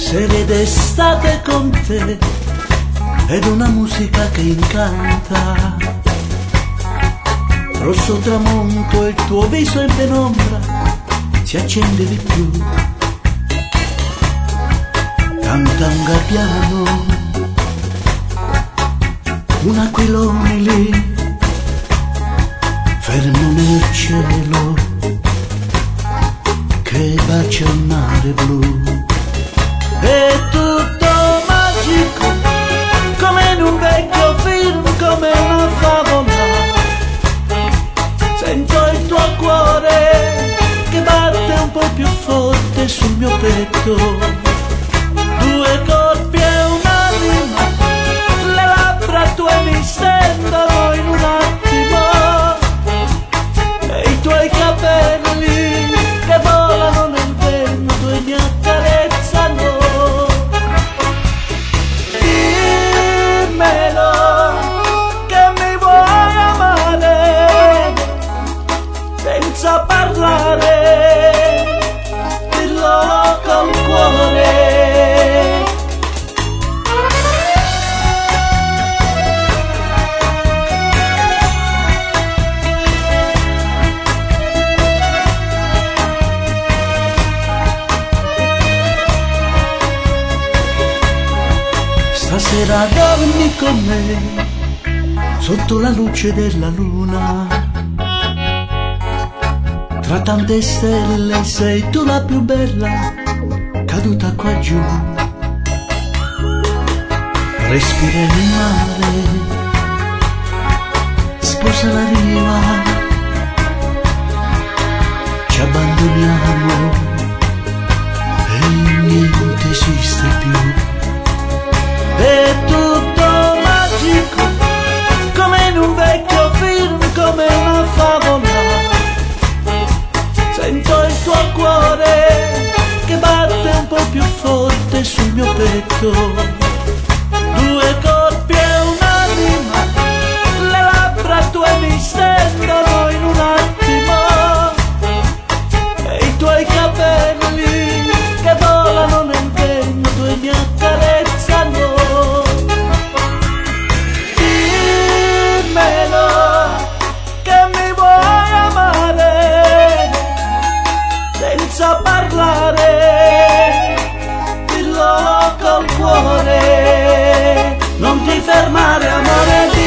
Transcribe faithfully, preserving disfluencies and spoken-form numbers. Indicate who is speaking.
Speaker 1: serie d'estate con te ed una musica che incanta. Rosso tramonto, il tuo viso in penombra si accende di più. Canta un gabbiano, un aquilone lì, fermo nel cielo che bacia il mare blu. È tutto magico, come in un vecchio film, come una favola. Sento il tuo cuore che batte un po' più forte sul mio petto. Due corpi e un'anima, le labbra tue mi stendono in un attimo, e i tuoi capelli che volano nel vento e mi accarezzano. Dimmelo che mi vuoi amare senza parlare, dillo col cuore. Stasera dormi con me sotto la luce della luna. Tra tante stelle sei tu la più bella caduta qua giù. Respira il mare, sposa la riva, ci abbandoniamo e niente esiste più. È tutto magico, come in un vecchio film, come una favola. Sento il tuo cuore che batte un po' più forte sul mio petto. Due corpi e un'anima, le labbra tue mi stendono in un attimo, e i tuoi capelli che volano nel vento e mi accarezzano. Dimmelo che mi vuoi amare senza parlare, dillo col cuore. Non ti fermare, amore.